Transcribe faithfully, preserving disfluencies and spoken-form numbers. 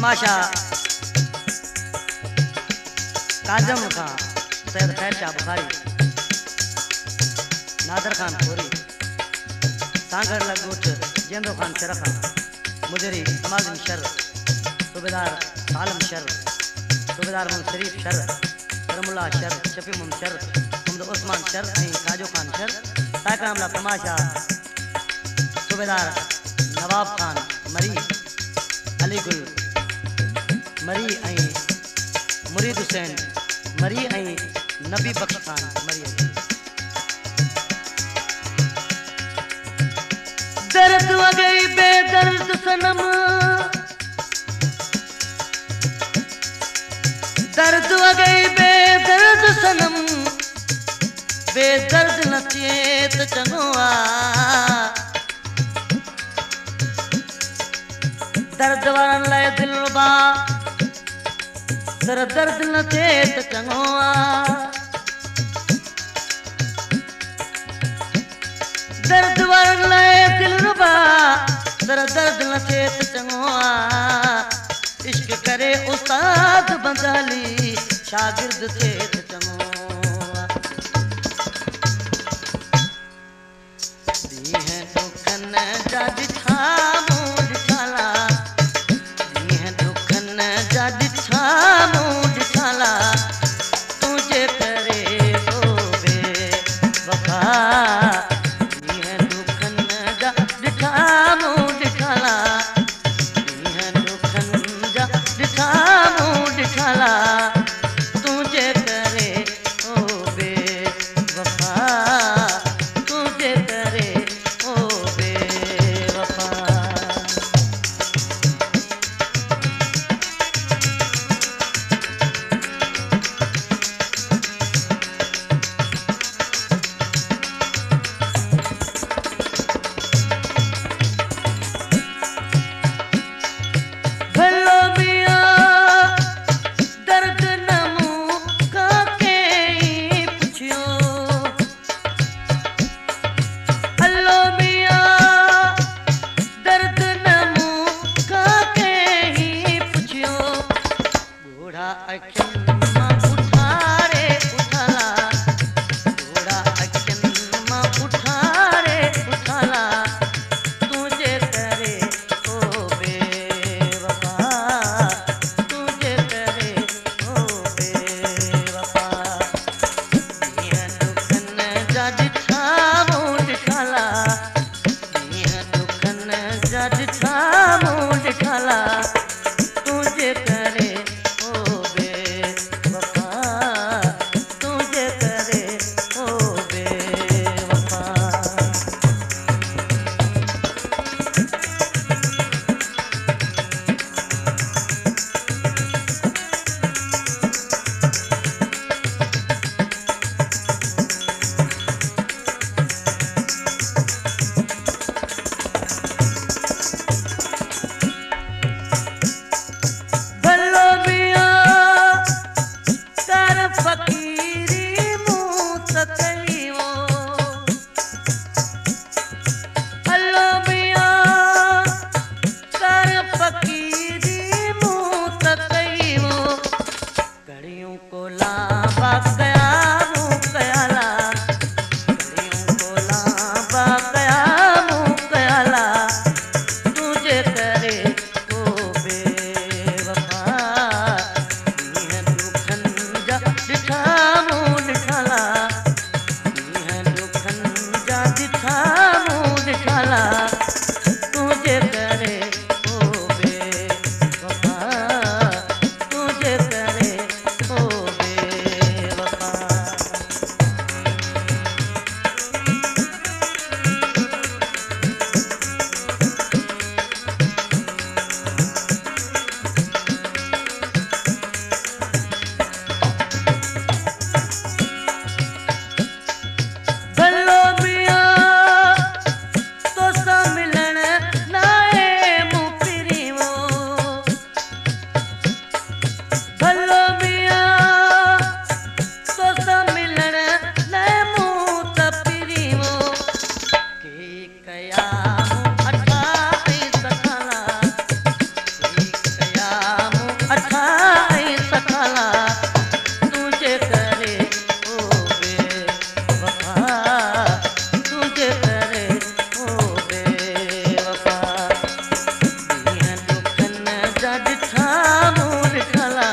तमाशा काजम खां, सैयद खैर शाह बुखारी, नादर खान खोरी, सांगर लगोट जेंदो खान शरखा, मुजरी कमाल शर, सूबेदार Salam sir, Subedar Mohammad Sharif sir, Karamullah sir, Shafi Mohammad sir, Mohammad Usman sir ऐं काजो खान शर। ताकरामला तमाशा सूबेदार नवाब खान मरी, अली गुल मरी ऐं मुरीद हुसैन मरी ऐं नबी बख्श खान मरी। दर्द वगई बेदर्द सनम, दर्द वगई बेदर्द सनम, बेदर्द न चेत चङो आ। दर्द वारनि लाइ दिल रुबा, दर दर्द न चेत चङो आ। दर्द वारनि लाइ दिल रुबा, दर दर्द न चेत चङो आ। इश्क करे उस्ताद बंगाली, शागिर्द चेत चङो आ। ॾींहं दुखनि जा ॾिठा मूं ॾिठाला, ॾींहं दुखनि जा ॾिठा मूं ॾिठाला, तुंहिंजे करे ओ बेवफा। ॾींहं दुखनि जा ॾिठा मूं ॾिठाला, ॾींहं दुखनि जा ॾिठा मूं ॾिठाला, तुंहिंजे करे ओ बेवफा, तुंहिंजे करे ओ बेवफा। भलो मियां दर्द न मूं काके पुछियो, हलो मियां दर्द न मूं काके पुछियो। बूढ़ा अखियुनि मां उठारे उठाला, बूढ़ा अखियुनि मां उठारे उठाला, तुंहिंजे करे ओ बेवफा, तुंहिंजे करे ओ बेवफा। ॾींहं दुखनि जा ॾिठा मूं ॾिठाला, ॾींहं दुखनि जा ॾिठा मूं ॾिठाला, तुंहिंजे करे ओ बेवफा। मूल खला